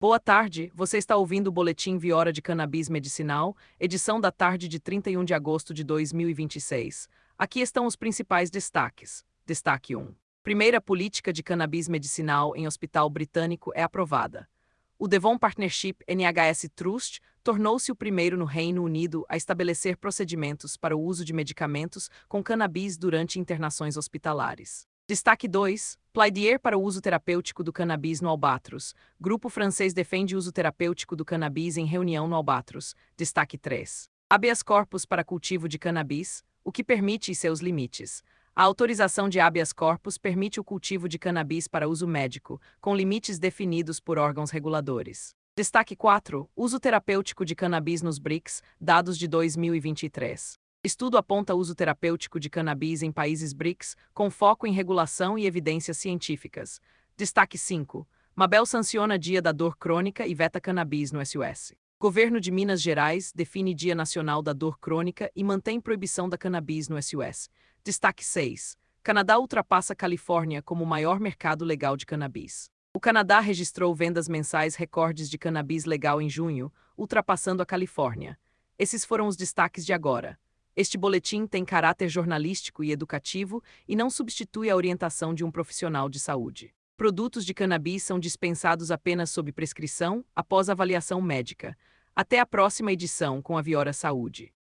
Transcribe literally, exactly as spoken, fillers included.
Boa tarde, você está ouvindo o Boletim Viora de Cannabis Medicinal, edição da tarde de trinta e um de agosto de dois mil e vinte e seis. Aqui estão os principais destaques. Destaque um. Primeira política de cannabis medicinal em hospital britânico é aprovada. O Devon Partnership N H S Trust tornou-se o primeiro no Reino Unido a estabelecer procedimentos para o uso de medicamentos com cannabis durante internações hospitalares. Destaque dois. Plaidier para o uso terapêutico do cannabis no Albatros. Grupo francês defende uso terapêutico do cannabis em reunião no Albatros. Destaque três. Habeas corpus para cultivo de cannabis, o que permite e seus limites. A autorização de habeas corpus permite o cultivo de cannabis para uso médico, com limites definidos por órgãos reguladores. Destaque quatro. Uso terapêutico de cannabis nos B R I C S, dados de dois mil e vinte e três. Estudo aponta uso terapêutico de cannabis em países B R I C S, com foco em regulação e evidências científicas. Destaque cinco. Mabel sanciona Dia da Dor Crônica e veta cannabis no S U S. Governo de Minas Gerais define Dia Nacional da Dor Crônica e mantém proibição da cannabis no S U S. Destaque seis. Canadá ultrapassa Califórnia como o maior mercado legal de cannabis. O Canadá registrou vendas mensais recordes de cannabis legal em junho, ultrapassando a Califórnia. Esses foram os destaques de agora. Este boletim tem caráter jornalístico e educativo e não substitui a orientação de um profissional de saúde. Produtos de cannabis são dispensados apenas sob prescrição, após avaliação médica. Até a próxima edição com a Viora Saúde.